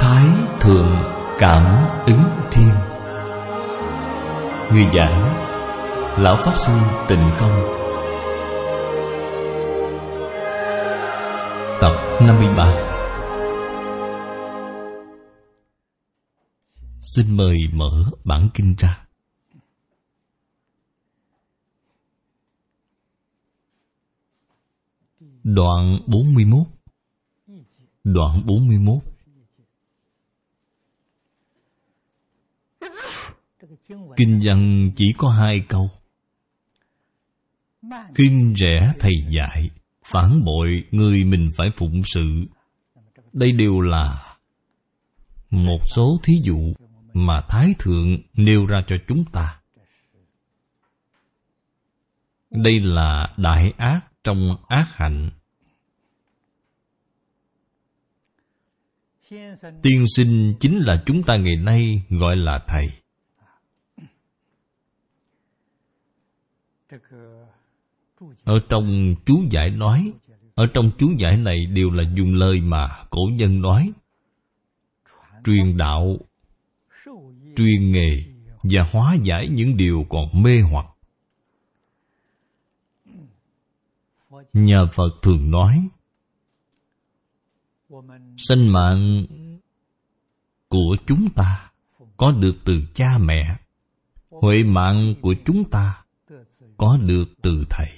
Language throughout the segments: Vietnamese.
Thái Thượng Cảm Ứng Thiên. Người giảng Lão Pháp Sư Tịnh Không. Tập 53. Xin mời mở bản kinh ra. Đoạn 41. Đoạn 41. Kinh văn chỉ có 2 câu. Khinh rẻ thầy dạy, phản bội người mình phải phụng sự. Đây đều là một số thí dụ mà Thái Thượng nêu ra cho chúng ta. Đây là đại ác trong ác hạnh. Tiên sinh chính là chúng ta ngày nay gọi là thầy. Ở trong chú giải nói, ở trong chú giải này đều là dùng lời mà cổ nhân nói. Truyền đạo, truyền nghề và hóa giải những điều còn mê hoặc. Nhà Phật thường nói, sinh mạng của chúng ta có được từ cha mẹ, huệ mạng của chúng ta có được từ thầy.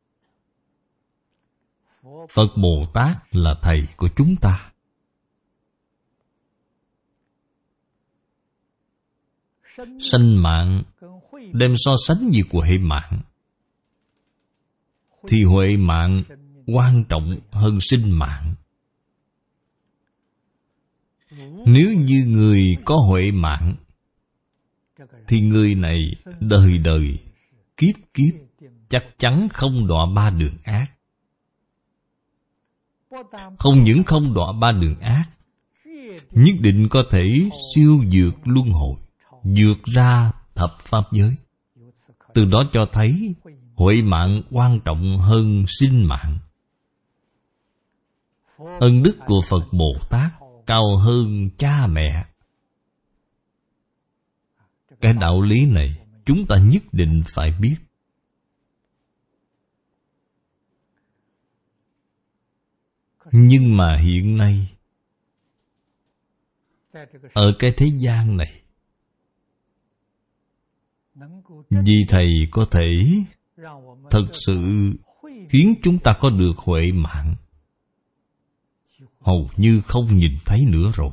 Phật Bồ Tát là thầy của chúng ta. Sanh mạng đem so sánh với huệ mạng, thì huệ mạng quan trọng hơn sinh mạng. Nếu như người có huệ mạng, thì người này đời đời, kiếp kiếp chắc chắn không đọa 3 đường ác. Không những không đọa 3 đường ác, nhất định có thể siêu vượt luân hồi, vượt ra thập pháp giới. Từ đó cho thấy huệ mạng quan trọng hơn sinh mạng. Ân đức của Phật Bồ Tát cao hơn cha mẹ. Cái đạo lý này chúng ta nhất định phải biết. Nhưng mà hiện nay, ở cái thế gian này, vì thầy có thể thật sự khiến chúng ta có được huệ mạng, hầu như không nhìn thấy nữa rồi.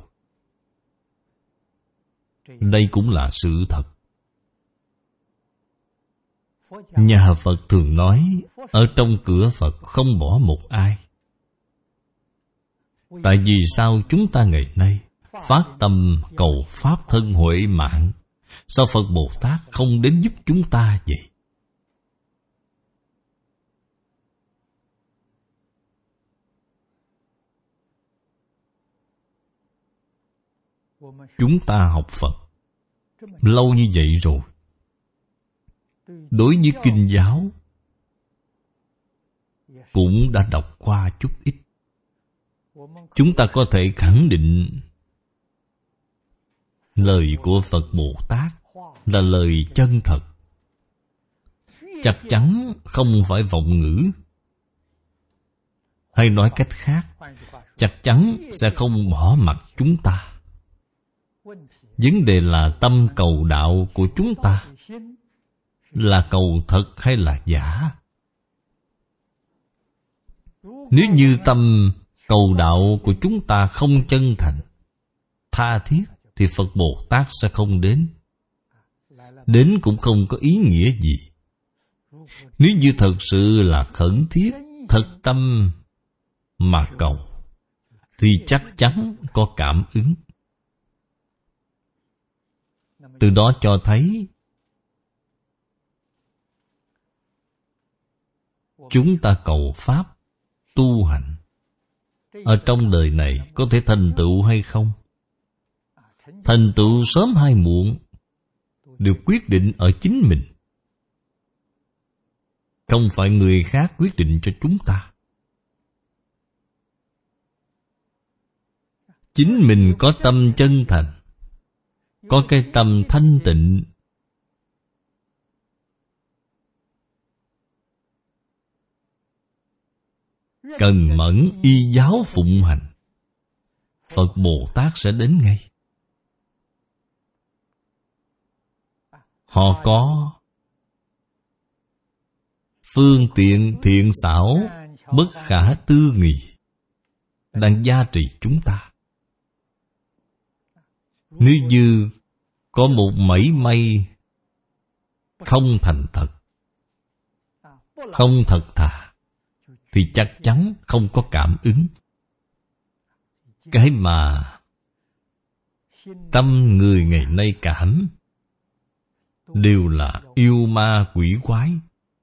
Đây cũng là sự thật. Nhà Phật thường nói, ở trong cửa Phật không bỏ một ai. Tại vì sao chúng ta ngày nay phát tâm cầu Pháp thân huệ mạng, sao Phật Bồ Tát không đến giúp chúng ta vậy? Chúng ta học Phật lâu như vậy rồi, đối với kinh giáo cũng đã đọc qua chút ít. Chúng ta có thể khẳng định lời của Phật Bồ Tát là lời chân thật, chắc chắn không phải vọng ngữ. Hay nói cách khác, chắc chắn sẽ không bỏ mặc chúng ta. Vấn đề là tâm cầu đạo của chúng ta là cầu thật hay là giả. Nếu như tâm cầu đạo của chúng ta không chân thành, tha thiết, thì Phật Bồ Tát sẽ không đến. Đến cũng không có ý nghĩa gì. Nếu như thật sự là khẩn thiết, thật tâm mà cầu, thì chắc chắn có cảm ứng. Từ đó cho thấy chúng ta cầu Pháp, tu hành, ở trong đời này có thể thành tựu hay không? Thành tựu sớm hay muộn đều quyết định ở chính mình, không phải người khác quyết định cho chúng ta. Chính mình có tâm chân thành, có cái tâm thanh tịnh, cần mẫn y giáo phụng hành, Phật Bồ Tát sẽ đến ngay. Họ có phương tiện thiện xảo, bất khả tư nghị, đang gia trì chúng ta. Nếu như có một mảy may không thành thật, không thật thà, thì chắc chắn không có cảm ứng. Cái mà tâm người ngày nay cảm đều là yêu ma quỷ quái.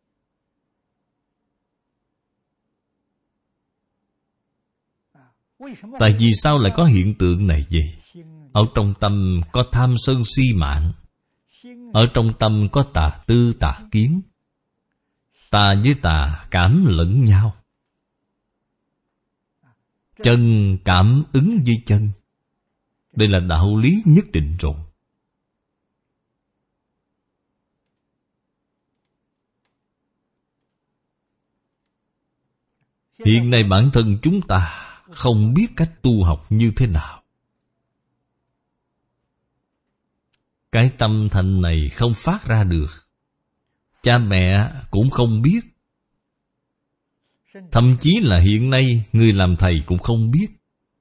Tại vì sao lại có hiện tượng này vậy? Ở trong tâm có tham sân si mạng, ở trong tâm có tà tư tà kiến. Tà với tà cảm lẫn nhau, chân cảm ứng với chân. Đây là đạo lý nhất định rồi. Hiện nay bản thân chúng ta không biết cách tu học như thế nào. Cái tâm thành này không phát ra được, cha mẹ cũng không biết, thậm chí là hiện nay người làm thầy cũng không biết.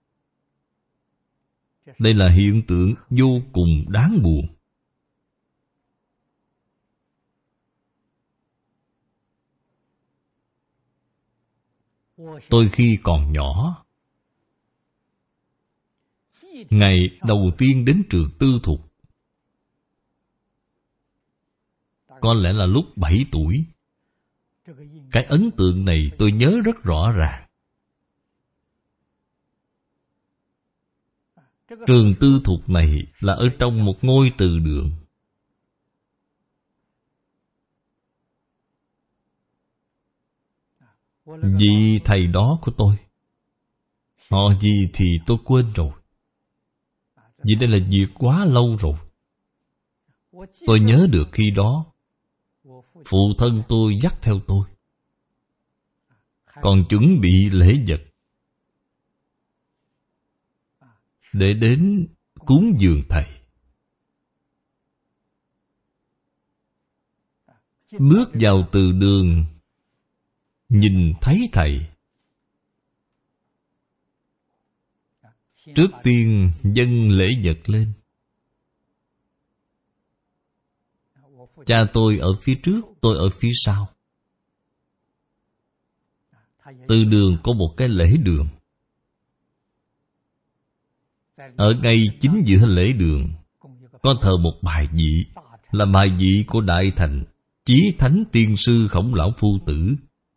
Đây là hiện tượng vô cùng đáng buồn. Tôi khi còn nhỏ, ngày đầu tiên đến trường tư thục, có lẽ là lúc 7 tuổi. Cái ấn tượng này tôi nhớ rất rõ ràng. Trường tư thục này là ở trong một ngôi từ đường. Vị thầy đó của tôi, họ gì thì tôi quên rồi, vì đây là việc quá lâu rồi. Tôi nhớ được khi đó phụ thân tôi dắt theo tôi, còn chuẩn bị lễ vật để đến cúng dường thầy. Bước vào từ đường, nhìn thấy thầy, trước tiên dâng lễ vật lên. Cha tôi ở phía trước, tôi ở phía sau. Từ đường có một cái lễ đường. Ở ngay chính giữa lễ đường có thờ một bài vị, là bài vị của Đại Thành Chí Thánh Tiên Sư Khổng Lão Phu Tử.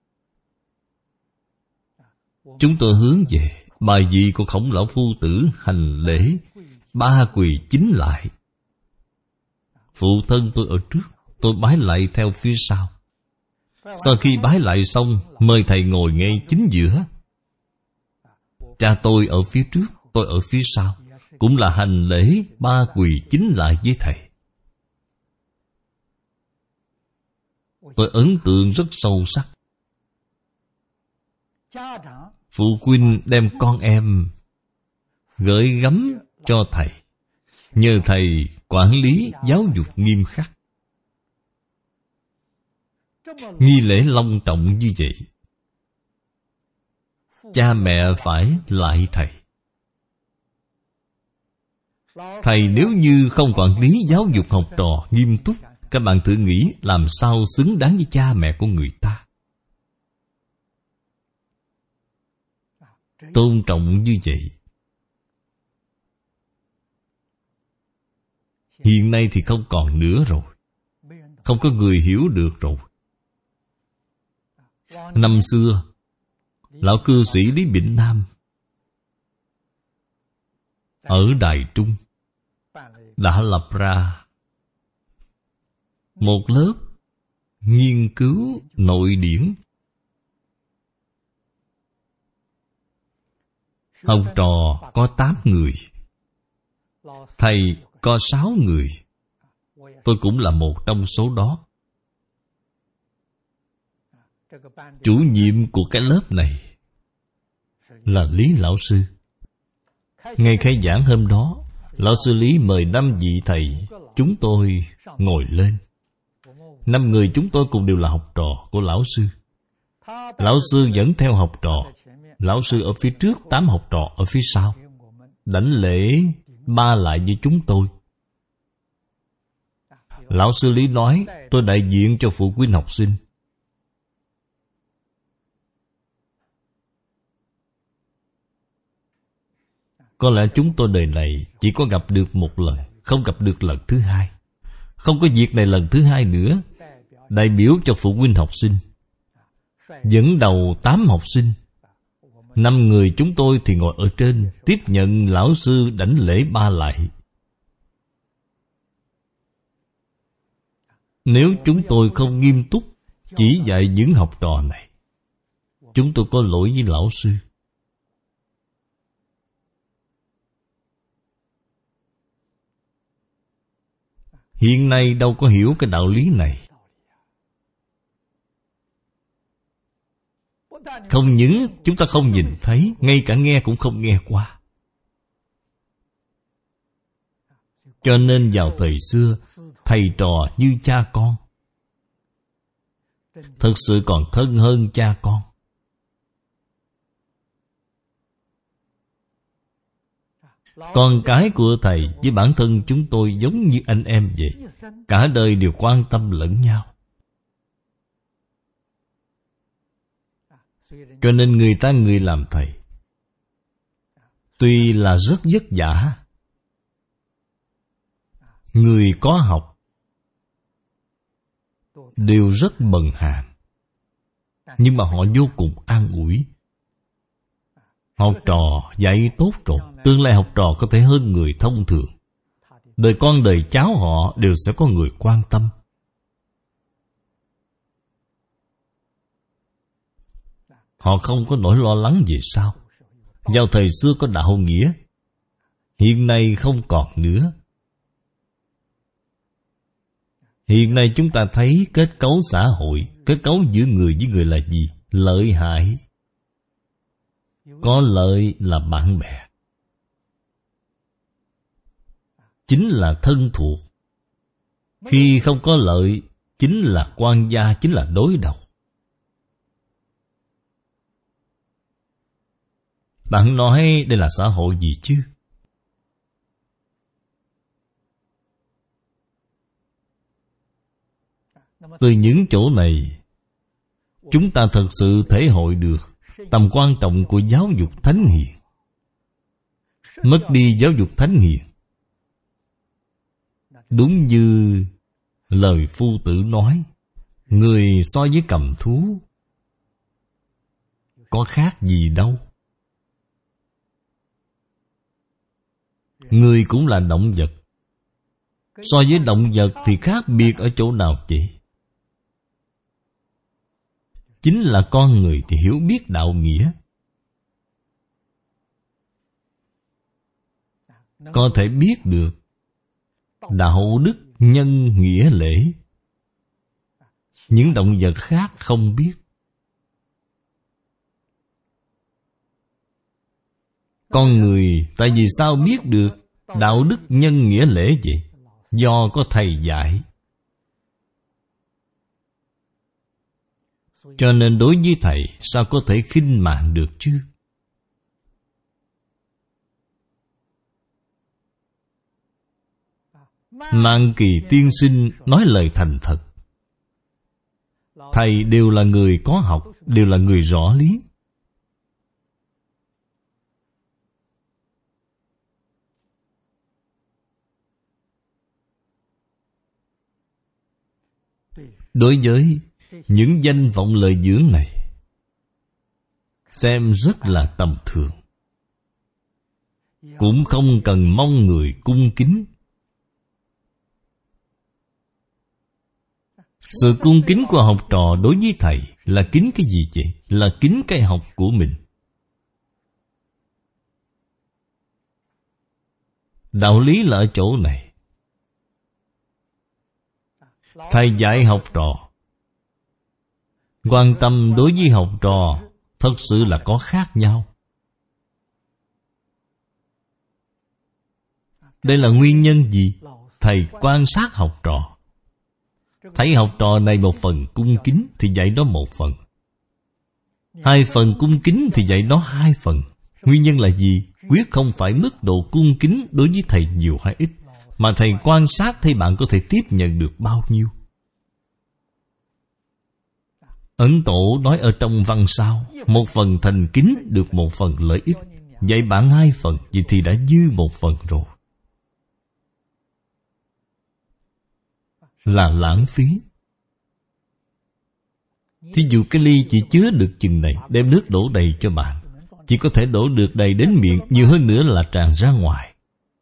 Chúng tôi hướng về bài vị của Khổng Lão Phu Tử hành lễ, 3 quỳ chính lại. Phụ thân tôi ở trước, tôi bái lại theo phía sau. Sau khi bái lại xong, mời thầy ngồi ngay chính giữa. Cha tôi ở phía trước, tôi ở phía sau, cũng là hành lễ 3 quỳ chính lại với thầy. Tôi ấn tượng rất sâu sắc. Phụ huynh đem con em gửi gắm cho thầy, nhờ thầy quản lý giáo dục nghiêm khắc. Nghi lễ long trọng như vậy, cha mẹ phải lại thầy. Thầy nếu như không quản lý giáo dục học trò nghiêm túc, các bạn thử nghĩ làm sao xứng đáng với cha mẹ của người ta. Tôn trọng như vậy. Hiện nay thì không còn nữa rồi, không có người hiểu được rồi. Năm xưa, lão cư sĩ Lý Bỉnh Nam ở Đài Trung đã lập ra một lớp nghiên cứu nội điển. Học trò có 8 người, thầy có 6 người. Tôi cũng là một trong số đó. Chủ nhiệm của cái lớp này là Lý Lão Sư. Ngày khai giảng hôm đó, Lão Sư Lý mời 5 vị thầy chúng tôi ngồi lên. 5 người chúng tôi cùng đều là học trò của Lão Sư. Lão Sư dẫn theo học trò. Lão Sư ở phía trước, 8 học trò ở phía sau. Đảnh lễ ba lại với chúng tôi. Lão Sư Lý nói, tôi đại diện cho phụ huynh học sinh. Có lẽ chúng tôi đời này chỉ có gặp được một lần, không gặp được lần thứ hai. Không có việc này lần thứ hai nữa. Đại biểu cho phụ huynh học sinh, dẫn đầu 8 học sinh. 5 người chúng tôi thì ngồi ở trên, tiếp nhận Lão Sư đảnh lễ ba lại. Nếu chúng tôi không nghiêm túc chỉ dạy những học trò này, chúng tôi có lỗi với Lão Sư. Hiện nay đâu có hiểu cái đạo lý này. Không những chúng ta không nhìn thấy, ngay cả nghe cũng không nghe qua. Cho nên vào thời xưa, thầy trò như cha con, thực sự còn thân hơn cha con. Con cái của thầy với bản thân chúng tôi giống như anh em vậy. Cả đời đều quan tâm lẫn nhau. Cho nên người làm thầy tuy là rất vất vả, người có học đều rất bần hàn, nhưng mà họ vô cùng an ủi. Học trò dạy tốt rồi, tương lai học trò có thể hơn người thông thường. Đời con đời cháu họ đều sẽ có người quan tâm. Họ không có nỗi lo lắng về sau. Vào thời xưa có đạo nghĩa, hiện nay không còn nữa. Hiện nay chúng ta thấy kết cấu xã hội, kết cấu giữa người với người là gì? Lợi hại. Có lợi là bạn bè, chính là thân thuộc. Khi không có lợi, chính là quan gia, chính là đối đầu. Bạn nói đây là xã hội gì chứ? Từ những chỗ này, chúng ta thật sự thể hội được tầm quan trọng của giáo dục thánh hiền. Mất đi giáo dục thánh hiền, đúng như lời Phu Tử nói, người so với cầm thú có khác gì đâu. Người cũng là động vật. So với động vật thì khác biệt ở chỗ nào vậy? Chính là con người thì hiểu biết đạo nghĩa, có thể biết được đạo đức nhân nghĩa lễ. Những động vật khác không biết. Con người tại vì sao biết được đạo đức nhân nghĩa lễ vậy? Do có thầy dạy. Cho nên đối với thầy sao có thể khinh mạng được chứ? Mạng Kỳ tiên sinh nói lời thành thật. Thầy đều là người có học, đều là người rõ lý. Đối với những danh vọng lợi dưỡng này, xem rất là tầm thường, cũng không cần mong người cung kính. Sự cung kính của học trò đối với thầy là kính cái gì vậy? Là kính cái học của mình. Đạo lý là ở chỗ này. Thầy dạy học trò, quan tâm đối với học trò thật sự là có khác nhau. Đây là nguyên nhân gì? Thầy quan sát học trò, thấy học trò này một phần cung kính thì dạy nó một phần, 2 phần cung kính thì dạy nó 2 phần. Nguyên nhân là gì? Quyết không phải mức độ cung kính đối với thầy nhiều hay ít, mà thầy quan sát thấy bạn có thể tiếp nhận được bao nhiêu. Ấn Tổ nói ở trong văn sao, 1 phần thành kính được 1 phần lợi ích. Dạy bạn 2 phần, vậy thì đã dư 1 phần rồi. Là lãng phí. Thí dụ cái ly chỉ chứa được chừng này, đem nước đổ đầy cho bạn, chỉ có thể đổ được đầy đến miệng, nhiều hơn nữa là tràn ra ngoài.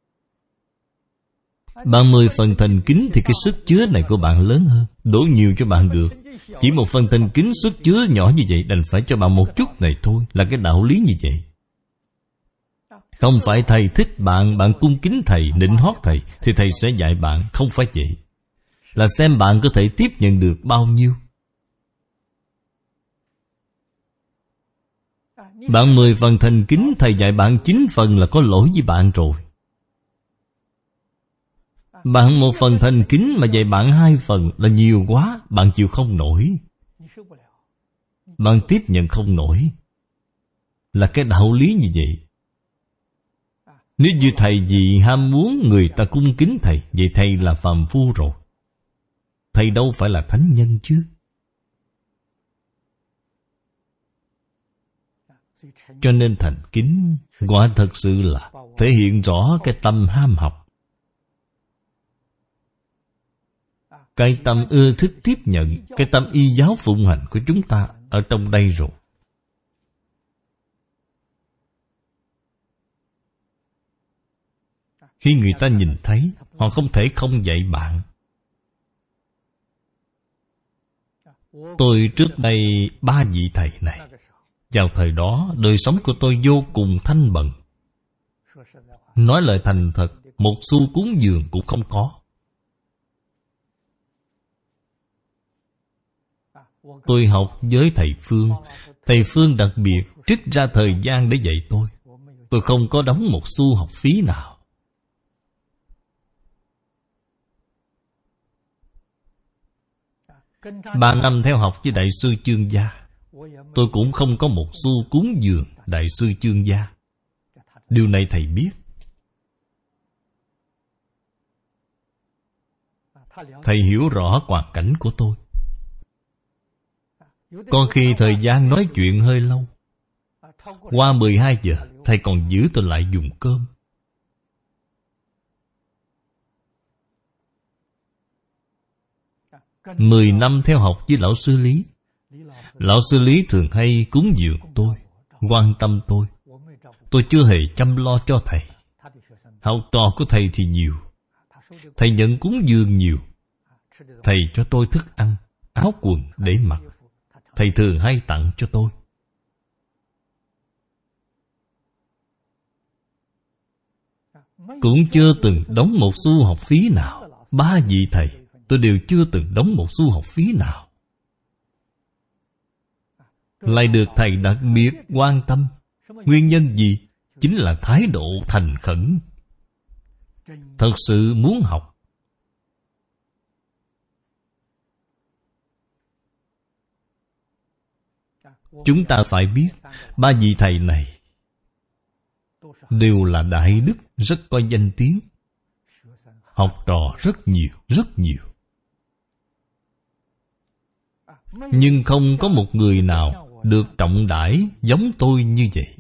Bạn 10 phần thành kính thì cái sức chứa này của bạn lớn hơn, đổ nhiều cho bạn được. Chỉ 1 phần thành kính, sức chứa nhỏ như vậy, đành phải cho bạn một chút này thôi. Là cái đạo lý như vậy. Không phải thầy thích bạn, bạn cung kính thầy, nịnh hót thầy, thì thầy sẽ dạy bạn. Không phải vậy. Là xem bạn có thể tiếp nhận được bao nhiêu. Bạn 10 phần thành kính, thầy dạy bạn 9 phần là có lỗi với bạn rồi. Bạn 1 phần thành kính mà dạy bạn 2 phần là nhiều quá, bạn chịu không nổi. Bạn tiếp nhận không nổi. Là cái đạo lý như vậy. Nếu như thầy gì ham muốn người ta cung kính thầy, vậy thầy là phàm phu rồi. Thầy đâu phải là thánh nhân chứ. Cho nên thành kính quả thật sự là thể hiện rõ cái tâm ham học, cái tâm ưa thích tiếp nhận, cái tâm y giáo phụng hành của chúng ta ở trong đây rồi. Khi người ta nhìn thấy, họ không thể không dạy bạn. Tôi trước đây 3 vị thầy này, vào thời đó đời sống của tôi vô cùng thanh bần. Nói lời thành thật, một xu cúng dường cũng không có. Tôi học với thầy Phương. Thầy Phương đặc biệt trích ra thời gian để dạy tôi. Tôi không có đóng một xu học phí nào. Ba năm theo học với Đại sư Chương Gia, tôi cũng không có một xu cúng dường Đại sư Chương Gia. Điều này thầy biết. Thầy hiểu rõ hoàn cảnh của tôi. Có khi thời gian nói chuyện hơi lâu, qua 12 giờ thầy còn giữ tôi lại dùng cơm. Mười năm theo học với lão sư Lý. Lão sư Lý thường hay cúng dường tôi, quan tâm tôi. Tôi chưa hề chăm lo cho thầy. Học trò của thầy thì nhiều. Thầy nhận cúng dường nhiều. Thầy cho tôi thức ăn, áo quần để mặc. Thầy thường hay tặng cho tôi. Cũng chưa từng đóng một xu học phí nào. 3 vị thầy tôi đều chưa từng đóng một xu học phí nào. Lại được thầy đặc biệt quan tâm. Nguyên nhân gì? Chính là thái độ thành khẩn, thật sự muốn học. Chúng ta phải biết 3 vị thầy này đều là đại đức, rất có danh tiếng. Học trò rất nhiều, rất nhiều. Nhưng không có một người nào được trọng đãi giống tôi như vậy.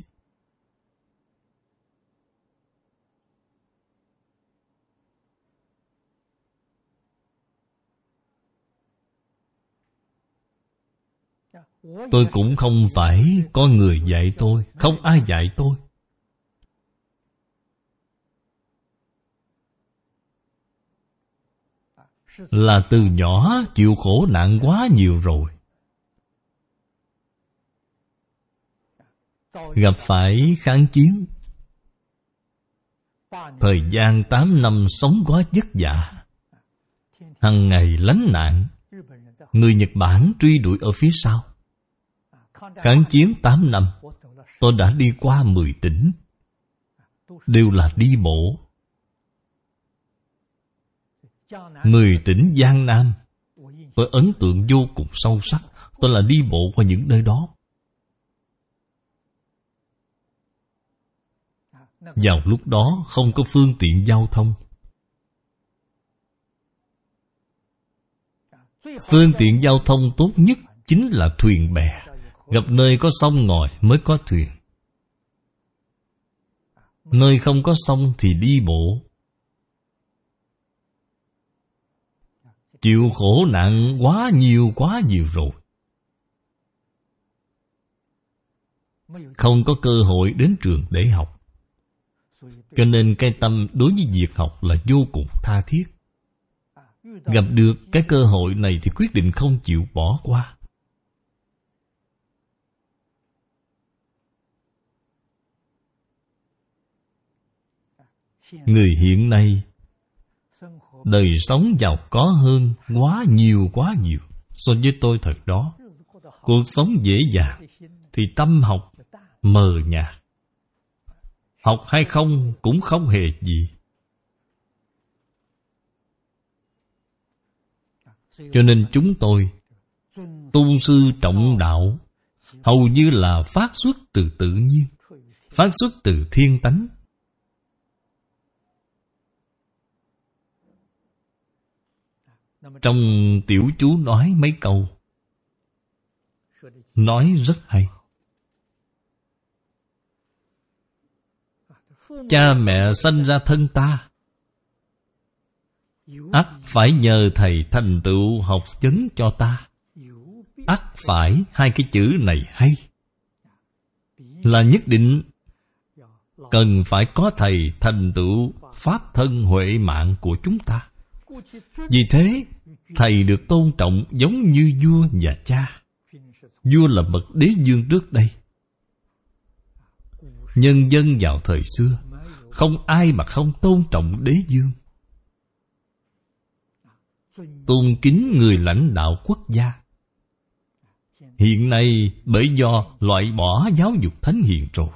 Tôi cũng không phải có người dạy tôi, không ai dạy tôi. Là từ nhỏ chịu khổ nạn quá nhiều rồi. Gặp phải kháng chiến, Thời gian 8 năm sống quá vất vả, hằng ngày lánh nạn. Người Nhật Bản truy đuổi ở phía sau. Kháng chiến 8 năm, tôi đã đi qua 10 tỉnh, đều là đi bộ. 10 tỉnh Giang Nam, tôi ấn tượng vô cùng sâu sắc. Tôi là đi bộ qua những nơi đó. Vào lúc đó không có phương tiện giao thông. Phương tiện giao thông tốt nhất chính là thuyền bè. Gặp nơi có sông ngòi mới có thuyền. Nơi không có sông thì đi bộ. Chịu khổ nạn quá nhiều rồi. Không có cơ hội đến trường để học. Cho nên cái tâm đối với việc học là vô cùng tha thiết. Gặp được cái cơ hội này thì quyết định không chịu bỏ qua. Người hiện nay đời sống giàu có hơn quá nhiều so với tôi thời đó. Cuộc sống dễ dàng thì tâm học mờ nhạt. Học hay không cũng không hề gì. Cho nên chúng tôi tôn sư trọng đạo hầu như là phát xuất từ tự nhiên, phát xuất từ thiên tánh. Trong tiểu chú nói mấy câu, nói rất hay. Cha mẹ sanh ra thân ta, ắt phải nhờ thầy thành tựu học vấn cho ta. Ắt phải, hai cái chữ này hay, là nhất định cần phải có thầy thành tựu pháp thân huệ mạng của chúng ta. Vì thế, thầy được tôn trọng giống như vua và cha. Vua là bậc đế vương trước đây. Nhân dân vào thời xưa, không ai mà không tôn trọng đế vương, tôn kính người lãnh đạo quốc gia. Hiện nay bởi do loại bỏ giáo dục thánh hiền rồi,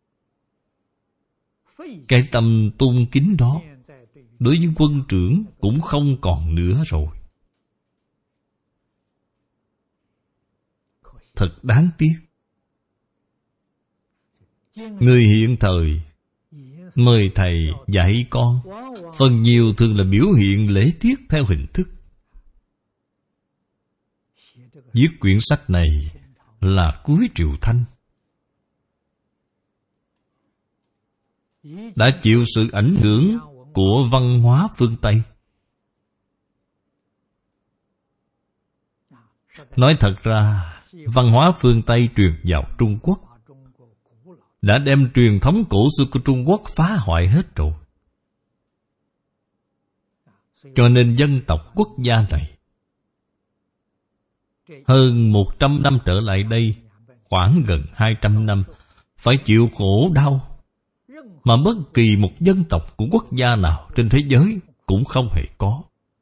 cái tâm tôn kính đó đối với quân trưởng cũng không còn nữa rồi. Thật đáng tiếc. Người hiện thời mời thầy dạy con, phần nhiều thường là biểu hiện lễ tiết theo hình thức. Viết quyển sách này là cuối Triệu Thanh, đã chịu sự ảnh hưởng của văn hóa phương Tây. Nói thật ra, văn hóa phương Tây truyền vào Trung Quốc đã đem truyền thống cổ xưa của Trung Quốc phá hoại hết rồi. Cho nên dân tộc quốc gia này hơn 100 năm trở lại đây, khoảng gần 200 năm, phải chịu khổ đau mà bất kỳ một dân tộc của quốc gia nào trên thế giới cũng không hề có.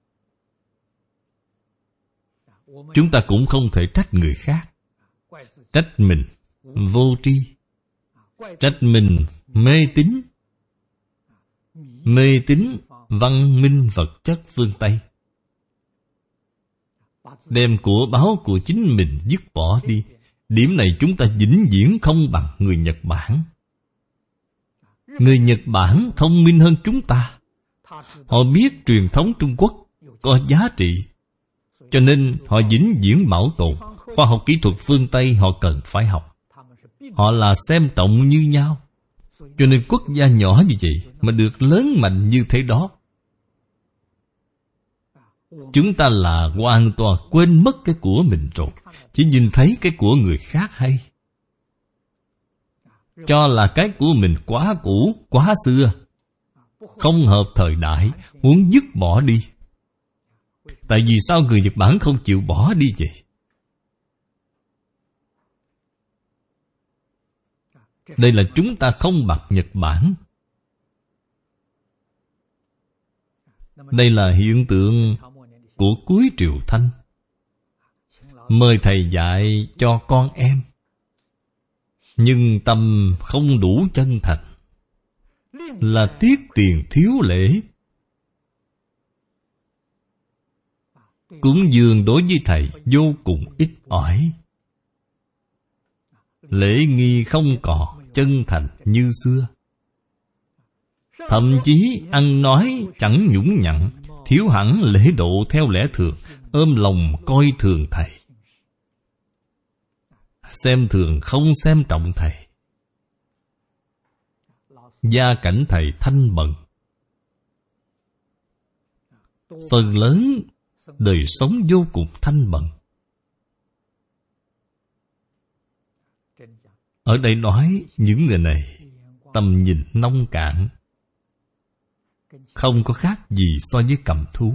Chúng ta cũng không thể trách người khác, trách mình vô tri, trách mình mê tín văn minh vật chất phương Tây, đem của báo của chính mình dứt bỏ đi. Điểm này chúng ta vĩnh viễn không bằng người Nhật Bản. Người Nhật Bản thông minh hơn chúng ta. Họ biết truyền thống Trung Quốc có giá trị, cho nên họ vĩnh viễn bảo tồn. Khoa học kỹ thuật phương Tây họ cần phải học. Họ là xem trọng như nhau. Cho nên quốc gia nhỏ như vậy mà được lớn mạnh như thế đó. Chúng ta là hoàn toàn quên mất cái của mình rồi, chỉ nhìn thấy cái của người khác hay, cho là cái của mình quá cũ, quá xưa, không hợp thời đại, muốn dứt bỏ đi. Tại vì sao người Nhật Bản không chịu bỏ đi vậy? Đây là chúng ta không bằng Nhật Bản. Đây là hiện tượng của cuối Triều Thanh. Mời thầy dạy cho con em, nhưng tâm không đủ chân thành, là tiếc tiền thiếu lễ. Cúng dường đối với thầy vô cùng ít ỏi, lễ nghi không còn chân thành như xưa. Thậm chí ăn nói chẳng nhũng nhặn, thiếu hẳn lễ độ theo lẽ thường, ôm lòng coi thường thầy, xem thường không xem trọng thầy. Gia cảnh thầy thanh bần, phần lớn đời sống vô cùng thanh bần. Ở đây nói những người này tầm nhìn nông cạn, không có khác gì so với cầm thú.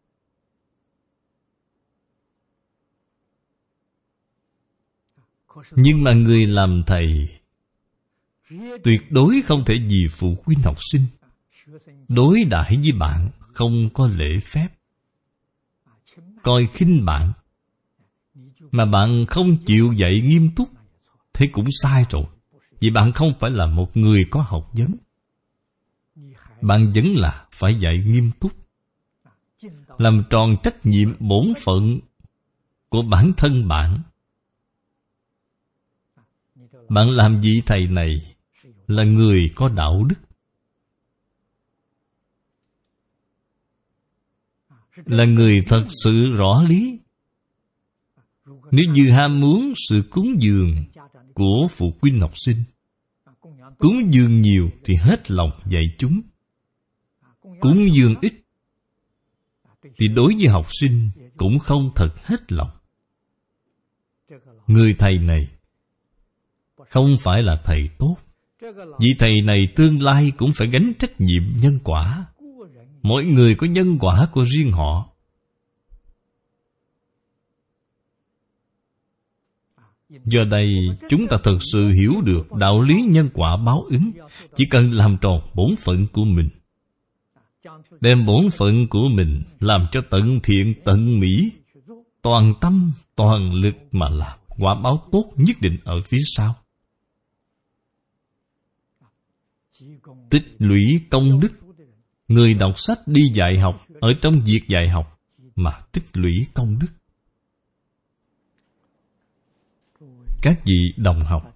Nhưng mà người làm thầy tuyệt đối không thể vì phụ huynh học sinh đối đãi với bạn không có lễ phép, coi khinh bạn, mà bạn không chịu dạy nghiêm túc, thế cũng sai rồi. Vì bạn không phải là một người có học vấn. Bạn vẫn là phải dạy nghiêm túc, làm tròn trách nhiệm bổn phận của bản thân bạn. Bạn làm vị thầy này là người có đạo đức, là người thật sự rõ lý. Nếu như ham muốn sự cúng dường của phụ huynh học sinh, cúng dường nhiều thì hết lòng dạy chúng, cúng dường ít thì đối với học sinh cũng không thật hết lòng. Người thầy này không phải là thầy tốt. Vị thầy này tương lai cũng phải gánh trách nhiệm nhân quả. Mỗi người có nhân quả của riêng họ. Do đây chúng ta thật sự hiểu được đạo lý nhân quả báo ứng. Chỉ cần làm tròn bổn phận của mình, đem bổn phận của mình làm cho tận thiện tận mỹ, toàn tâm toàn lực mà làm, quả báo tốt nhất định ở phía sau. Tích lũy công đức. Người đọc sách đi dạy học, ở trong việc dạy học mà tích lũy công đức. Các vị đồng học,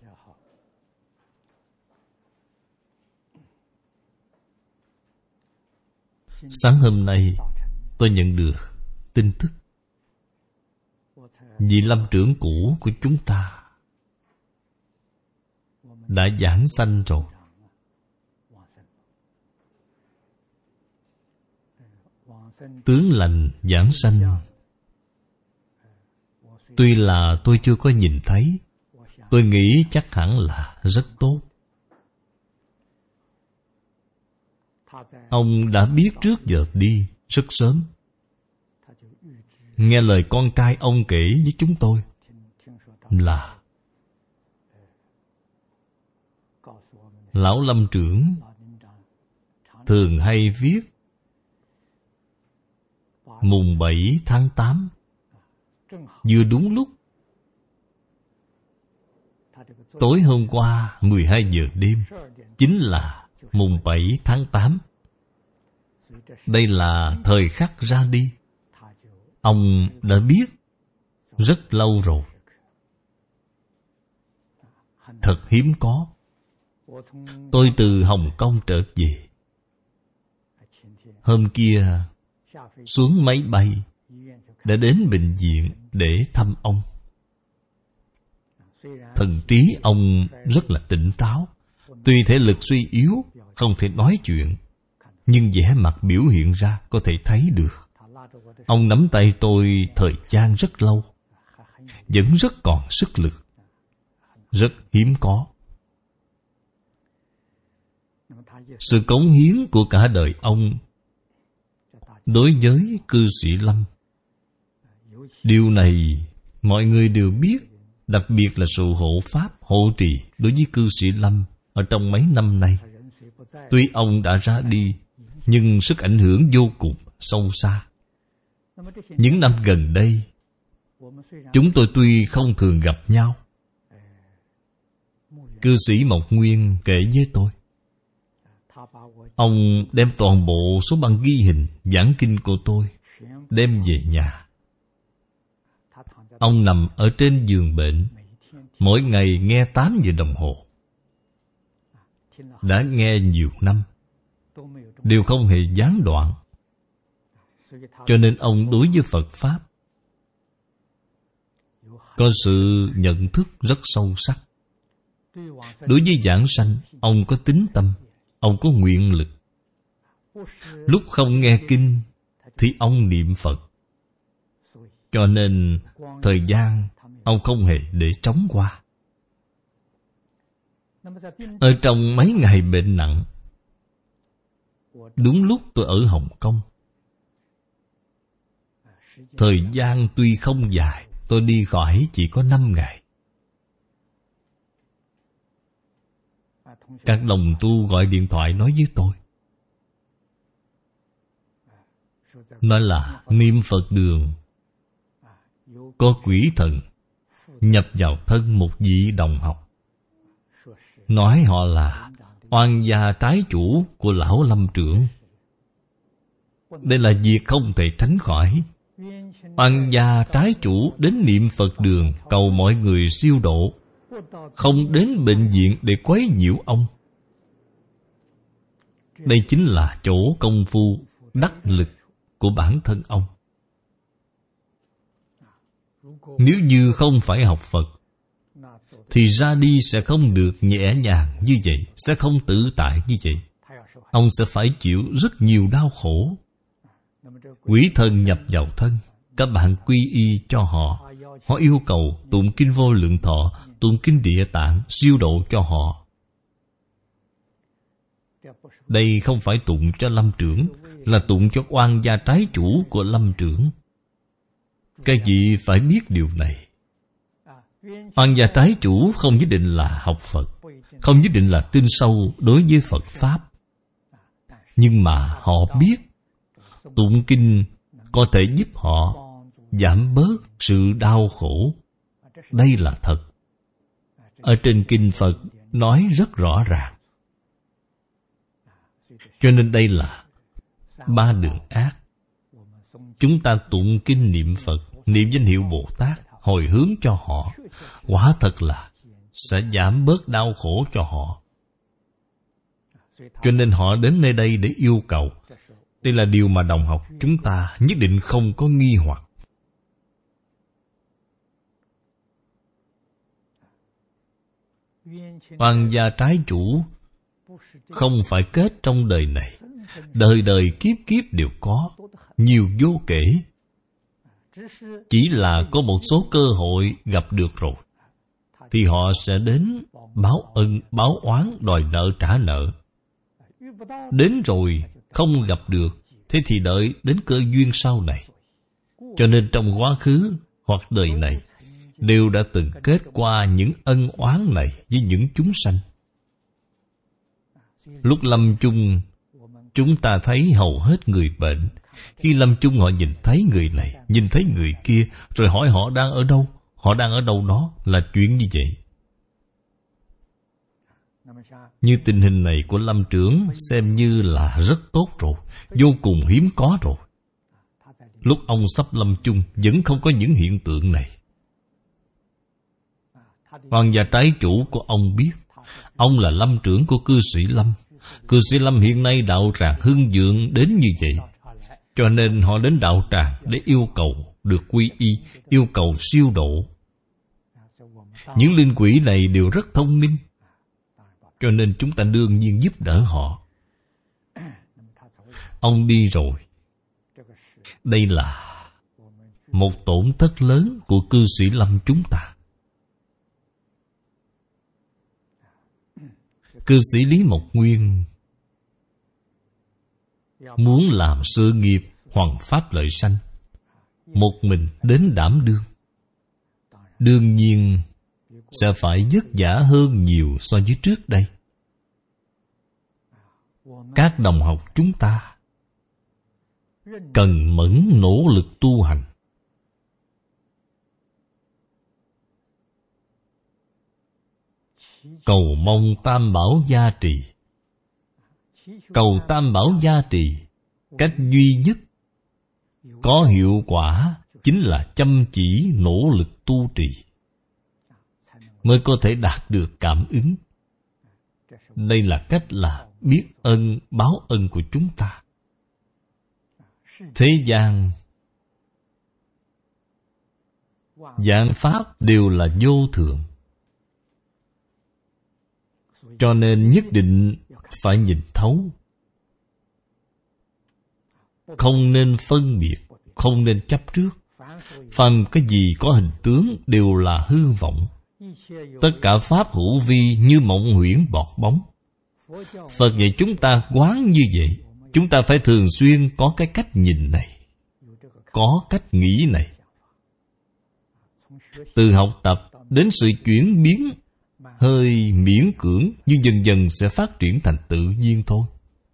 sáng hôm nay tôi nhận được tin tức vị lâm trưởng cũ của chúng ta đã giảng sanh rồi. Tướng lành giảng sanh. Tuy là tôi chưa có nhìn thấy, tôi nghĩ chắc hẳn là rất tốt. Ông đã biết trước giờ đi rất sớm. Nghe lời con trai ông kể với chúng tôi là Lão Lâm trưởng thường hay viết mùng 7 tháng 8, vừa đúng lúc tối hôm qua 12 giờ đêm, chính là mùng 7 tháng 8. Đây là thời khắc ra đi. Ông đã biết rất lâu rồi. Thật hiếm có. Tôi từ Hồng Kông trở về. Hôm kia xuống máy bay đã đến bệnh viện để thăm ông. Thần trí ông rất là tỉnh táo. Tuy thể lực suy yếu, không thể nói chuyện, nhưng vẻ mặt biểu hiện ra có thể thấy được. Ông nắm tay tôi thời gian rất lâu, vẫn rất còn sức lực, rất hiếm có. Sự cống hiến của cả đời ông đối với cư sĩ Lâm, điều này mọi người đều biết. Đặc biệt là sự hộ pháp, hộ trì đối với cư sĩ Lâm ở trong mấy năm nay. Tuy ông đã ra đi, nhưng sức ảnh hưởng vô cùng sâu xa. Những năm gần đây, chúng tôi tuy không thường gặp nhau. Cư sĩ Mộc Nguyên kể với tôi, ông đem toàn bộ số băng ghi hình giảng kinh của tôi đem về nhà. Ông nằm ở trên giường bệnh, mỗi ngày nghe 8 giờ đồng hồ. Đã nghe nhiều năm, đều không hề gián đoạn. Cho nên ông đối với Phật Pháp có sự nhận thức rất sâu sắc. Đối với giảng sanh, ông có tín tâm, ông có nguyện lực. Lúc không nghe kinh thì ông niệm Phật. Cho nên thời gian ông không hề để trống qua. Ở trong mấy ngày bệnh nặng, đúng lúc tôi ở Hồng Kông. Thời gian tuy không dài, tôi đi khỏi chỉ có 5 ngày. Các đồng tu gọi điện thoại nói với tôi, nói là niệm Phật đường có quỷ thần nhập vào thân một vị đồng học. Nói họ là oan gia trái chủ của lão Lâm trưởng. Đây là việc không thể tránh khỏi. Oan gia trái chủ đến niệm Phật đường cầu mọi người siêu độ, không đến bệnh viện để quấy nhiễu ông. Đây chính là chỗ công phu đắc lực của bản thân ông. Nếu như không phải học Phật thì ra đi sẽ không được nhẹ nhàng như vậy, sẽ không tự tại như vậy. Ông sẽ phải chịu rất nhiều đau khổ. Quỷ thần nhập vào thân, các bạn quy y cho họ. Họ yêu cầu tụng kinh Vô Lượng Thọ, tụng kinh Địa Tạng, siêu độ cho họ. Đây không phải tụng cho Lâm trưởng, là tụng cho oan gia trái chủ của Lâm trưởng. Các vị phải biết điều này. Oan gia trái chủ không nhất định là học Phật, không nhất định là tin sâu đối với Phật Pháp. Nhưng mà họ biết tụng kinh có thể giúp họ giảm bớt sự đau khổ. Đây là thật. Ở trên kinh Phật nói rất rõ ràng. Cho nên đây là 3 đường ác. Chúng ta tụng kinh niệm Phật, niệm danh hiệu Bồ Tát, hồi hướng cho họ, quả thật là sẽ giảm bớt đau khổ cho họ. Cho nên họ đến nơi đây để yêu cầu. Đây là điều mà đồng học chúng ta nhất định không có nghi hoặc. Oan gia trái chủ không phải kết trong đời này, đời đời kiếp kiếp đều có, nhiều vô kể. Chỉ là có một số cơ hội gặp được rồi thì họ sẽ đến báo ân, báo oán, đòi nợ trả nợ. Đến rồi không gặp được, thế thì đợi đến cơ duyên sau này. Cho nên trong quá khứ hoặc đời này đều đã từng kết qua những ân oán này với những chúng sanh. Lúc lâm chung, chúng ta thấy hầu hết người bệnh. Khi lâm chung họ nhìn thấy người này, nhìn thấy người kia, rồi hỏi họ đang ở đâu. Họ đang ở đâu đó, là chuyện như vậy. Như tình hình này của Lâm trưởng xem như là rất tốt rồi, vô cùng hiếm có rồi. Lúc ông sắp lâm chung vẫn không có những hiện tượng này. Oan gia trái chủ của ông biết ông là Lâm trưởng của cư sĩ Lâm. Cư sĩ Lâm hiện nay đạo tràng hưng vượng đến như vậy. Cho nên họ đến đạo tràng để yêu cầu được quy y, yêu cầu siêu độ. Những linh quỷ này đều rất thông minh, cho nên chúng ta đương nhiên giúp đỡ họ. Ông đi rồi. Đây là một tổn thất lớn của cư sĩ Lâm chúng ta. Cư sĩ Lý Mộc Nguyên muốn làm sự nghiệp hoằng pháp lợi sanh, một mình đến đảm đương. Đương nhiên sẽ phải vất vả hơn nhiều so với trước đây. Các đồng học chúng ta cần mẫn nỗ lực tu hành. Cầu mong Tam Bảo gia trì. Cầu Tam Bảo gia trì, cách duy nhất có hiệu quả chính là chăm chỉ nỗ lực tu trì, mới có thể đạt được cảm ứng. Đây là cách là biết ơn báo ân của chúng ta. Thế gian vạn pháp đều là vô thường, cho nên nhất định phải nhìn thấu. Không nên phân biệt, không nên chấp trước. Phàm cái gì có hình tướng đều là hư vọng. Tất cả pháp hữu vi như mộng huyễn bọt bóng. Phật dạy chúng ta quán như vậy. Chúng ta phải thường xuyên có cái cách nhìn này, có cách nghĩ này. Từ học tập đến sự chuyển biến hơi miễn cưỡng, nhưng dần dần sẽ phát triển thành tự nhiên thôi.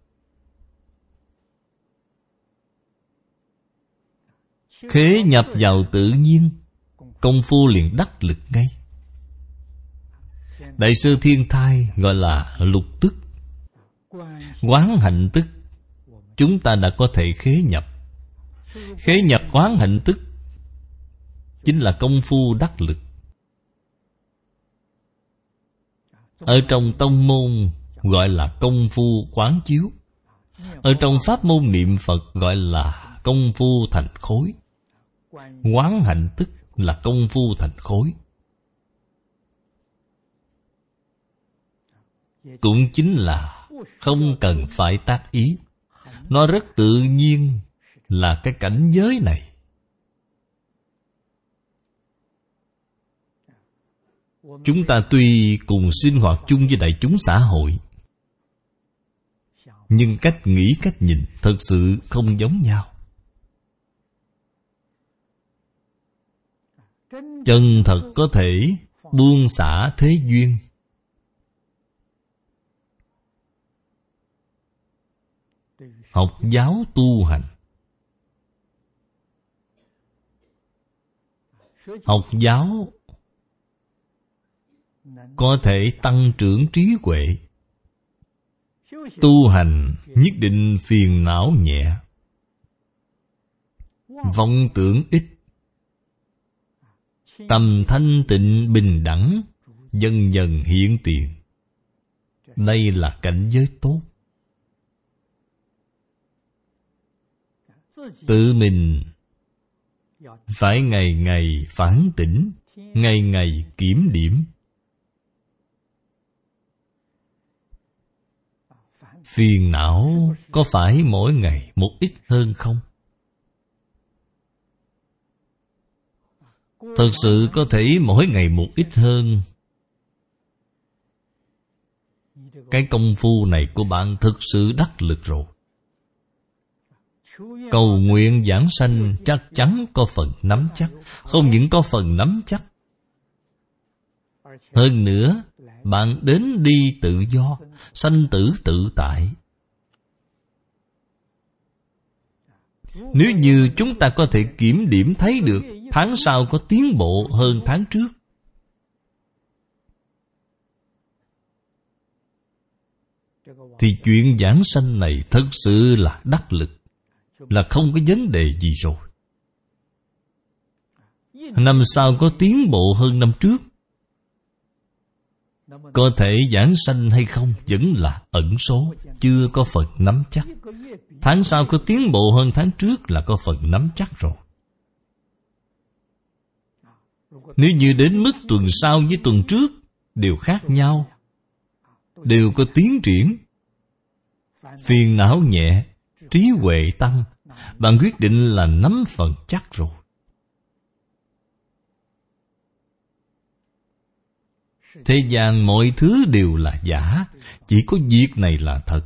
Khế nhập vào tự nhiên, công phu liền đắc lực ngay. Đại sư Thiên Thai gọi là lục tức, quán hạnh tức. Chúng ta đã có thể khế nhập. Khế nhập quán hạnh tức chính là công phu đắc lực. Ở trong tông môn gọi là công phu quán chiếu. Ở trong pháp môn niệm Phật gọi là công phu thành khối. Quán hạnh tức là công phu thành khối. Cũng chính là không cần phải tác ý. Nó rất tự nhiên là cái cảnh giới này. Chúng ta tuy cùng sinh hoạt chung với đại chúng xã hội, nhưng cách nghĩ, cách nhìn thật sự không giống nhau. Chân thật có thể buông xả thế duyên. Học giáo tu hành. Học giáo có thể tăng trưởng trí huệ. Tu hành nhất định phiền não nhẹ, vọng tưởng ít, tâm thanh tịnh bình đẳng dần dần hiện tiền. Đây là cảnh giới tốt. Tự mình phải ngày ngày phản tỉnh, ngày ngày kiểm điểm. Phiền não có phải mỗi ngày một ít hơn không? Thật sự có thể mỗi ngày một ít hơn. Cái công phu này của bạn thực sự đắc lực rồi. Cầu nguyện giảng sanh chắc chắn có phần nắm chắc. Không những có phần nắm chắc, hơn nữa bạn đến đi tự do, sanh tử tự tại. Nếu như chúng ta có thể kiểm điểm thấy được tháng sau có tiến bộ hơn tháng trước, thì chuyện giảng sanh này thật sự là đắc lực, là không có vấn đề gì rồi. Năm sau có tiến bộ hơn năm trước, có thể giảng sanh hay không vẫn là ẩn số, chưa có phần nắm chắc. Tháng sau có tiến bộ hơn tháng trước là có phần nắm chắc rồi. Nếu như đến mức tuần sau với tuần trước đều khác nhau, đều có tiến triển, phiền não nhẹ, trí huệ tăng, bạn quyết định là nắm phần chắc rồi. Thế gian mọi thứ đều là giả, chỉ có việc này là thật.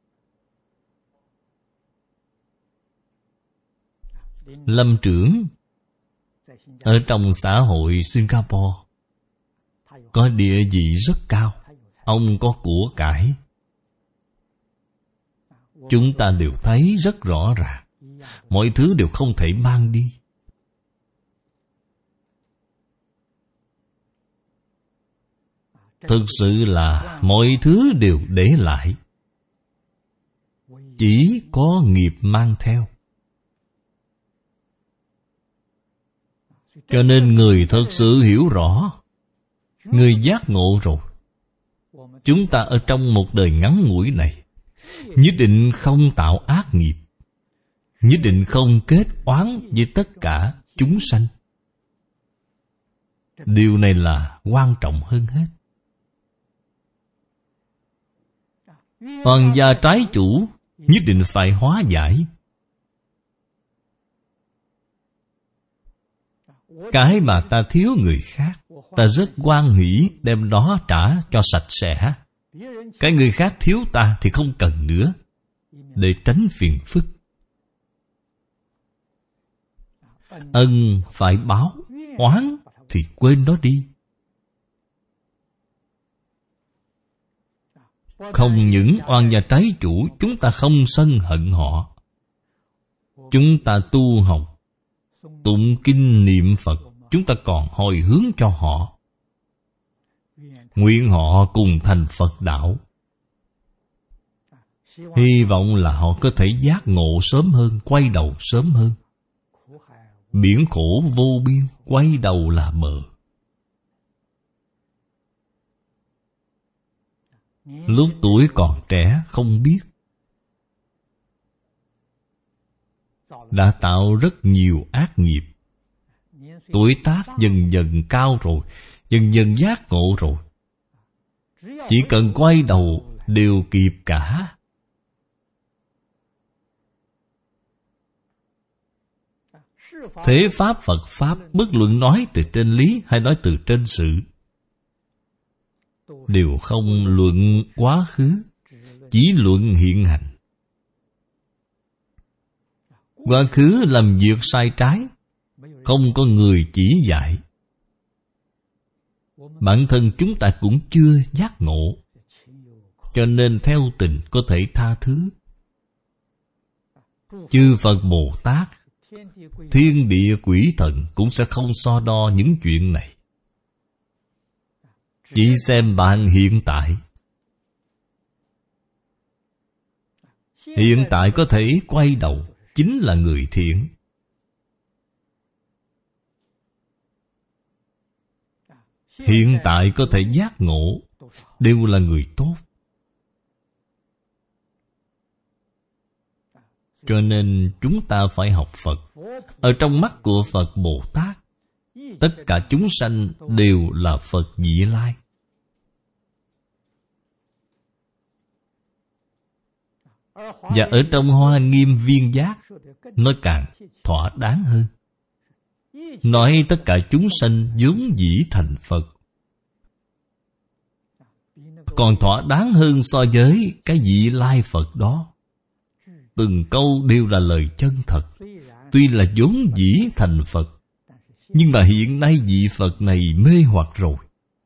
Lâm trưởng ở trong xã hội Singapore có địa vị rất cao. Ông có của cải. Chúng ta đều thấy rất rõ ràng. Mọi thứ đều không thể mang đi. Thực sự là mọi thứ đều để lại, chỉ có nghiệp mang theo. Cho nên người thật sự hiểu rõ, người giác ngộ rồi, chúng ta ở trong một đời ngắn ngủi này nhất định không tạo ác nghiệp, nhất định không kết oán với tất cả chúng sanh. Điều này là quan trọng hơn hết. Hoàng gia trái chủ nhất định phải hóa giải. Cái mà ta thiếu người khác, ta rất hoan hỷ đem đó trả cho sạch sẽ. Cái người khác thiếu ta thì không cần nữa, để tránh phiền phức. Ân phải báo, oán thì quên nó đi. Không những oan gia trái chủ chúng ta không sân hận họ, chúng ta tu học, tụng kinh niệm Phật, chúng ta còn hồi hướng cho họ, nguyện họ cùng thành Phật đạo. Hy vọng là họ có thể giác ngộ sớm hơn, quay đầu sớm hơn. Biển khổ vô biên, quay đầu là bờ. Lúc tuổi còn trẻ không biết, đã tạo rất nhiều ác nghiệp. Tuổi tác dần dần cao rồi, dần dần giác ngộ rồi, chỉ cần quay đầu đều kịp cả. Thế Pháp Phật Pháp, bất luận nói từ trên lý hay nói từ trên sự, đều không luận quá khứ, chỉ luận hiện hành. Quá khứ làm việc sai trái, không có người chỉ dạy. Bản thân chúng ta cũng chưa giác ngộ, cho nên theo tình có thể tha thứ. Chư Phật Bồ Tát, thiên địa quỷ thần cũng sẽ không so đo những chuyện này. Chỉ xem bạn hiện tại. Hiện tại có thể quay đầu, chính là người thiện. Hiện tại có thể giác ngộ, đều là người tốt. Cho nên chúng ta phải học Phật. Ở trong mắt của Phật Bồ Tát, tất cả chúng sanh đều là Phật vị lai. Và ở trong Hoa Nghiêm Viên Giác, nói càng thỏa đáng hơn. Nói tất cả chúng sanh vốn dĩ thành Phật, còn thỏa đáng hơn so với cái vị lai Phật đó. Từng câu đều là lời chân thật. Tuy là vốn dĩ thành Phật, nhưng mà hiện nay vị Phật này mê hoặc rồi.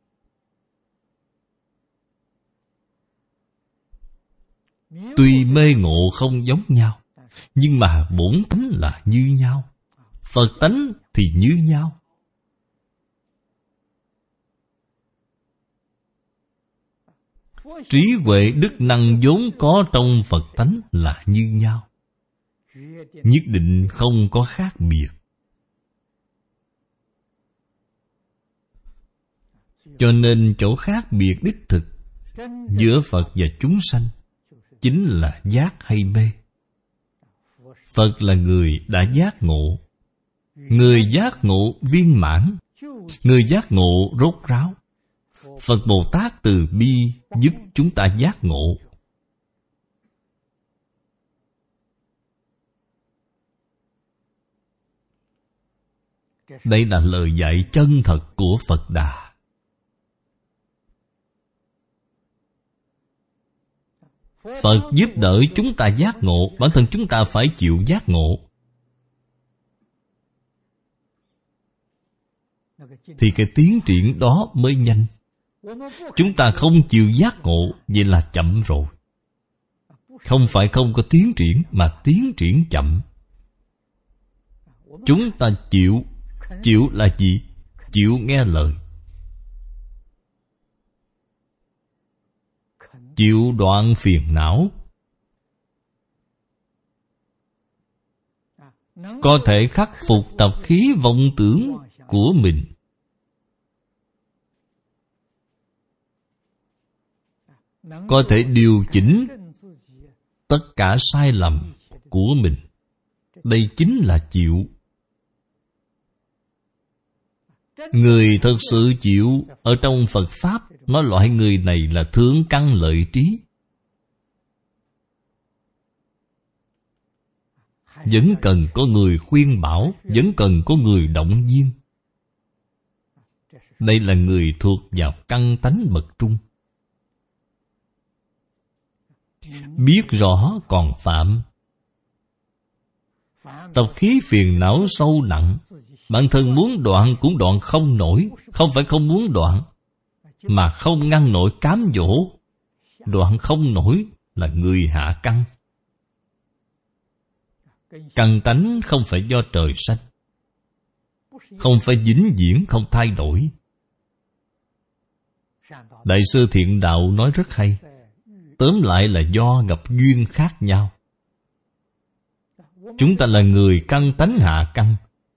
Tuy mê ngộ không giống nhau, nhưng mà bổn tánh là như nhau. Phật tánh thì như nhau. Trí huệ đức năng vốn có trong Phật tánh là như nhau, nhất định không có khác biệt. Cho nên chỗ khác biệt đích thực giữa Phật và chúng sanh chính là giác hay mê. Phật là người đã giác ngộ, người giác ngộ viên mãn, người giác ngộ rốt ráo. Phật Bồ Tát từ bi giúp chúng ta giác ngộ. Đây là lời dạy chân thật của Phật Đà. Phật giúp đỡ chúng ta giác ngộ, bản thân chúng ta phải chịu giác ngộ. Thì cái tiến triển đó mới nhanh. Chúng ta không chịu giác ngộ, vậy là chậm rồi. Không phải không có tiến triển, mà tiến triển chậm. Chúng ta chịu. Chịu là gì? Chịu nghe lời. Chịu đoạn phiền não. Có thể khắc phục tập khí vọng tưởng của mình. Có thể điều chỉnh tất cả sai lầm của mình. Đây chính là chịu. Người thật sự chịu ở trong Phật Pháp, nói loại người này là thượng căn lợi trí. Vẫn cần có người khuyên bảo, vẫn cần có người động viên. Đây là người thuộc vào căn tánh bậc trung. Biết rõ còn phạm. Tập khí phiền não sâu nặng, bản thân muốn đoạn cũng đoạn không nổi. Không phải không muốn đoạn, mà không ngăn nổi cám dỗ. Đoạn không nổi là người hạ căn. Căn tánh không phải do trời sanh, không phải vĩnh viễn không thay đổi. Đại sư Thiện Đạo nói rất hay. Tóm lại là do gặp duyên khác nhau. Chúng ta là người căn tánh hạ căn.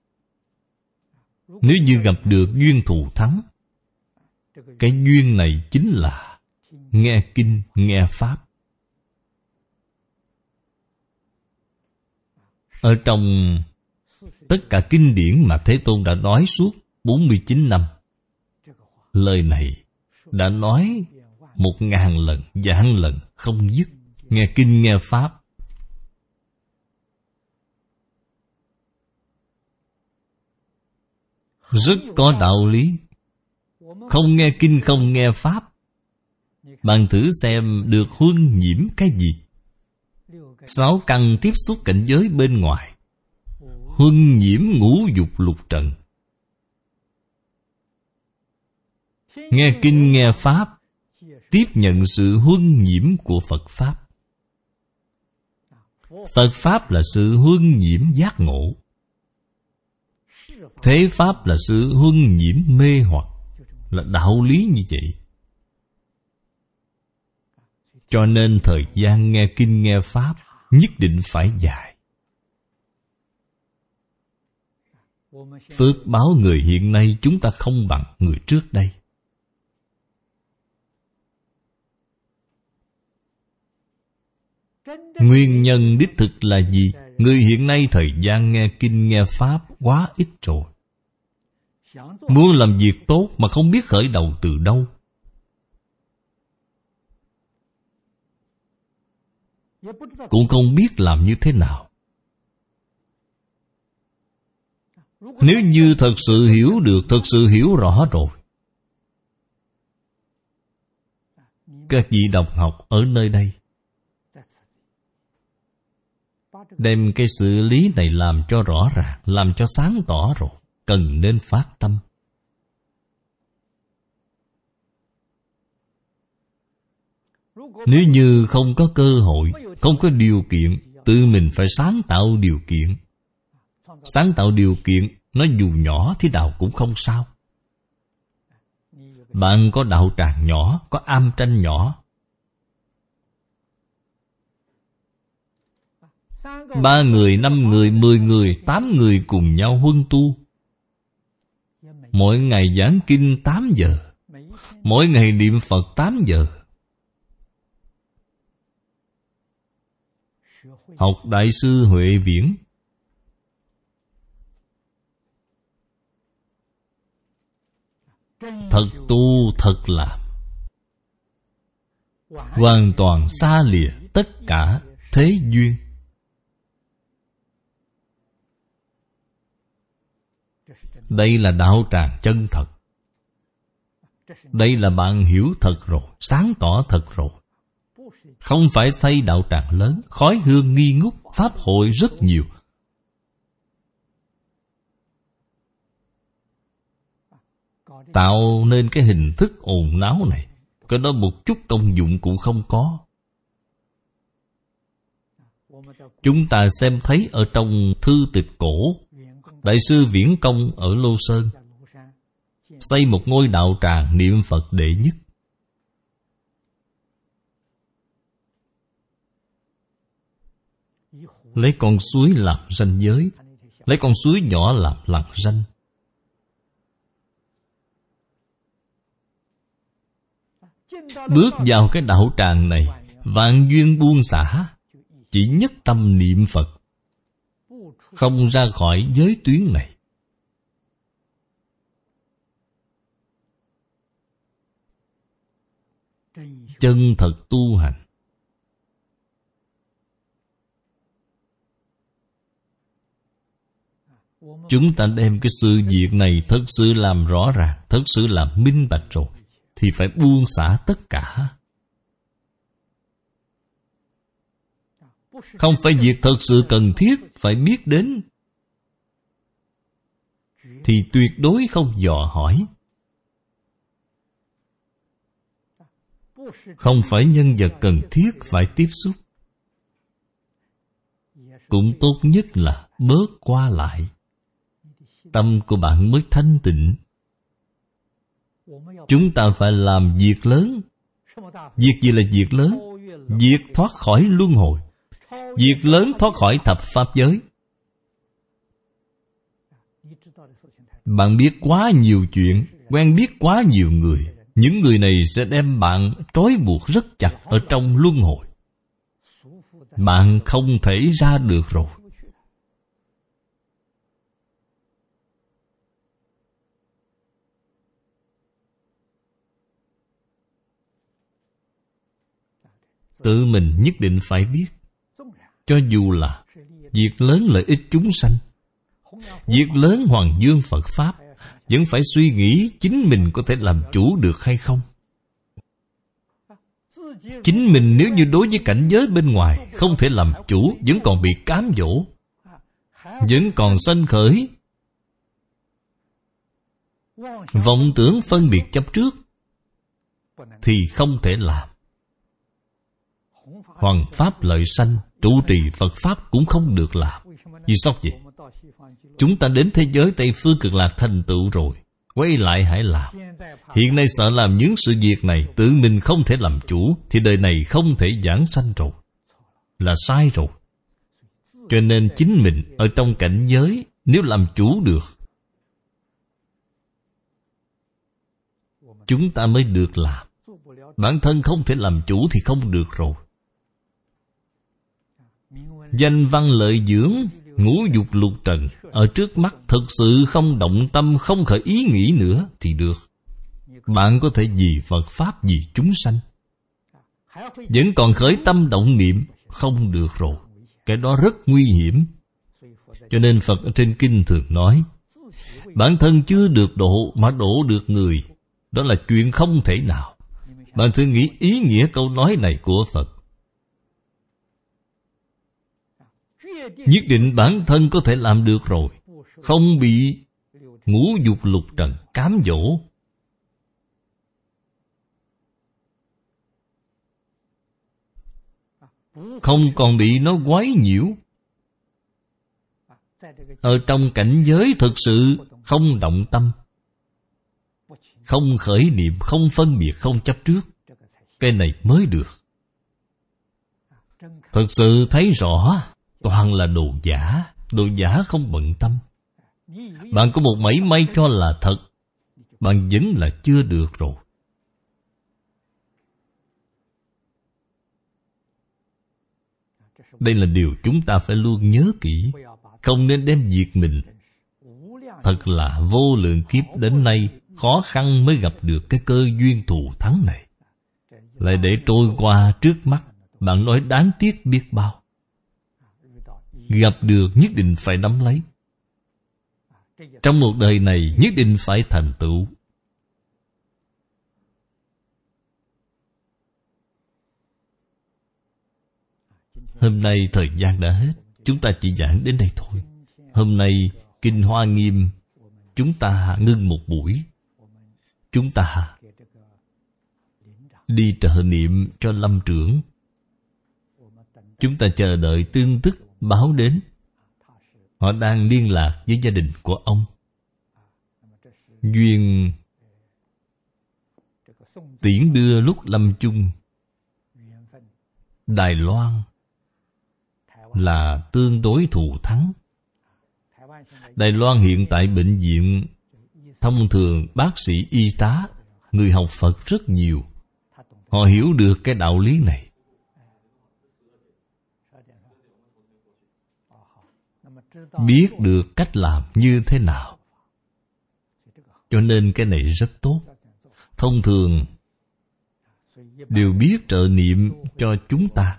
Nếu như gặp được duyên thù thắng, cái duyên này chính là nghe kinh, nghe Pháp. Ở trong tất cả kinh điển mà Thế Tôn đã nói suốt 49 năm, lời này đã nói 1000 lần, vạn lần không dứt. Nghe kinh nghe Pháp. Rất có đạo lý. Không nghe kinh không nghe Pháp, bạn thử xem được huân nhiễm cái gì? 6 căn tiếp xúc cảnh giới bên ngoài, huân nhiễm ngũ dục lục trần. Nghe kinh nghe Pháp, tiếp nhận sự huân nhiễm của Phật Pháp. Phật Pháp là sự huân nhiễm giác ngộ. Thế Pháp là sự huân nhiễm mê hoặc. Là đạo lý như vậy. Cho nên thời gian nghe kinh nghe Pháp nhất định phải dài. Phước báo người hiện nay chúng ta không bằng người trước đây. Nguyên nhân đích thực là gì? Người hiện nay thời gian nghe kinh nghe Pháp quá ít rồi. Muốn làm việc tốt mà không biết khởi đầu từ đâu. Cũng không biết làm như thế nào. Nếu như thật sự hiểu được, thật sự hiểu rõ rồi, các vị đồng học ở nơi đây đem cái xử lý này làm cho rõ ràng, làm cho sáng tỏ rồi, cần nên phát tâm. Nếu như không có cơ hội, không có điều kiện, tự mình phải sáng tạo điều kiện. Sáng tạo điều kiện, nó dù nhỏ thế nào cũng không sao. Bạn có đạo tràng nhỏ, có am tranh nhỏ, 3 người, 5 người, 10 người, 8 người cùng nhau huân tu. Mỗi ngày giảng kinh 8 giờ, mỗi ngày niệm Phật 8 giờ. Học Đại sư Huệ Viễn. Thật tu, thật làm. Hoàn toàn xa lìa tất cả thế duyên. Đây là đạo tràng chân thật. Đây là bạn hiểu thật rồi, sáng tỏ thật rồi. Không phải xây đạo tràng lớn, khói hương nghi ngút, pháp hội rất nhiều. Tạo nên cái hình thức ồn náo này, cái đó một chút công dụng cũng không có. Chúng ta xem thấy ở trong thư tịch cổ, Đại sư Viễn Công ở Lô Sơn xây một ngôi đạo tràng niệm Phật đệ nhất. Lấy con suối làm ranh giới, lấy con suối nhỏ làm lằn ranh. Bước vào cái đạo tràng này, vạn duyên buông xả, chỉ nhất tâm niệm Phật, không ra khỏi giới tuyến này. Chân thật tu hành. Chúng ta đem cái sự việc này thật sự làm rõ ràng, thật sự làm minh bạch rồi, thì phải buông xả tất cả. Không phải việc thật sự cần thiết phải biết đến, thì tuyệt đối không dò hỏi. Không phải nhân vật cần thiết phải tiếp xúc, cũng tốt nhất là bớt qua lại. Tâm của bạn mới thanh tịnh. Chúng ta phải làm việc lớn. Việc gì là việc lớn? Việc thoát khỏi luân hồi, việc lớn thoát khỏi thập pháp giới. Bạn biết quá nhiều chuyện, quen biết quá nhiều người. Những người này sẽ đem bạn trói buộc rất chặt ở trong luân hồi. Bạn không thể ra được rồi. Tự mình nhất định phải biết. Cho dù là việc lớn lợi ích chúng sanh, việc lớn hoàng dương Phật Pháp, vẫn phải suy nghĩ chính mình có thể làm chủ được hay không. Chính mình nếu như đối với cảnh giới bên ngoài không thể làm chủ, vẫn còn bị cám dỗ, vẫn còn sanh khởi vọng tưởng phân biệt chấp trước, thì không thể làm. Hoằng pháp lợi sanh, trụ trì Phật Pháp cũng không được làm. Vì sao vậy? Chúng ta đến thế giới Tây Phương Cực Lạc thành tựu rồi, quay lại hãy làm. Hiện nay sợ làm những sự việc này, tự mình không thể làm chủ, thì đời này không thể giảng sanh rồi. Là sai rồi. Cho nên chính mình ở trong cảnh giới, nếu làm chủ được, chúng ta mới được làm. Bản thân không thể làm chủ thì không được rồi. Danh văn lợi dưỡng, ngũ dục lục trần, ở trước mắt thực sự không động tâm, không khởi ý nghĩ nữa thì được. Bạn có thể vì Phật Pháp, vì chúng sanh. Vẫn còn khởi tâm động niệm, không được rồi. Cái đó rất nguy hiểm. Cho nên Phật ở trên kinh thường nói, bản thân chưa được độ mà độ được người, đó là chuyện không thể nào. Bạn thử nghĩ ý nghĩa câu nói này của Phật. Nhất định bản thân có thể làm được rồi, không bị ngũ dục lục trần cám dỗ. Không còn bị nó quấy nhiễu. Ở trong cảnh giới thực sự không động tâm, không khởi niệm, không phân biệt, không chấp trước. Cái này mới được. Thực sự thấy rõ toàn là đồ giả. Đồ giả không bận tâm. Bạn có một mảy may cho là thật, bạn vẫn là chưa được rồi. Đây là điều chúng ta phải luôn nhớ kỹ. Không nên đem việc mình thật là vô lượng kiếp đến nay khó khăn mới gặp được cái cơ duyên thù thắng này, lại để trôi qua trước mắt. Bạn nói đáng tiếc biết bao. Gặp được nhất định phải nắm lấy. Trong một đời này nhất định phải thành tựu. Hôm nay thời gian đã hết, chúng ta chỉ giảng đến đây thôi. Hôm nay Kinh Hoa Nghiêm chúng ta ngưng một buổi. Chúng ta đi trợ niệm cho Lâm trưởng. Chúng ta chờ đợi tin tức báo đến. Họ đang liên lạc với gia đình của ông. Duyên tiễn đưa lúc lâm chung. Đài Loan là tương đối thù thắng. Đài Loan hiện tại bệnh viện thông thường bác sĩ y tá, người học Phật rất nhiều. Họ hiểu được cái đạo lý này. Biết được cách làm như thế nào. Cho nên cái này rất tốt. Thông thường đều biết trợ niệm cho chúng ta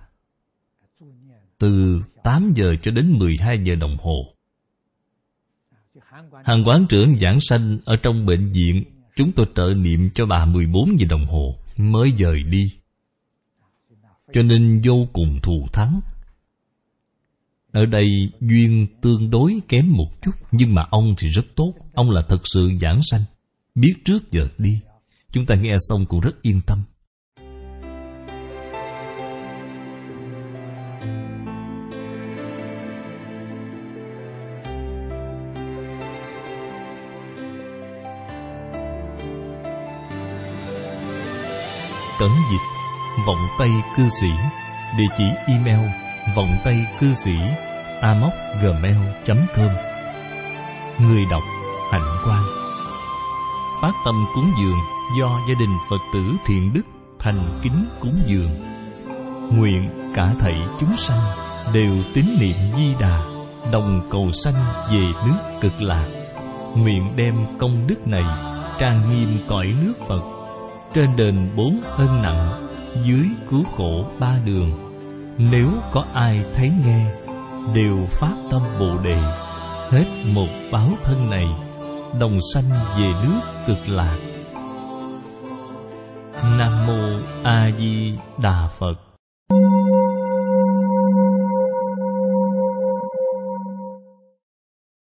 từ 8 giờ cho đến 12 giờ đồng hồ. Hàng quán trưởng giảng sanh ở trong bệnh viện, chúng tôi trợ niệm cho bà 14 giờ đồng hồ mới dời đi. Cho nên vô cùng thù thắng. Ở đây duyên tương đối kém một chút, nhưng mà ông thì rất tốt. Ông là thật sự giảng sanh, biết trước giờ đi. Chúng ta nghe xong cũng rất yên tâm. Cẩn dịch Vọng Tây Cư Sĩ. Địa chỉ email vọng tây cư sĩ amos@gmail.com. Người đọc Hạnh Quang. Phát tâm cúng dường do gia đình Phật tử Thiện Đức thành kính cúng dường. Nguyện cả thảy chúng sanh đều tín niệm Di Đà, đồng cầu sanh về nước Cực Lạc. Nguyện đem công đức này trang nghiêm cõi nước Phật, trên đền 4 ân nặng, dưới cứu khổ 3 đường. Nếu có ai thấy nghe, đều phát tâm Bồ Đề, hết một báo thân này, đồng sanh về nước Cực Lạc. Nam Mô A Di Đà Phật.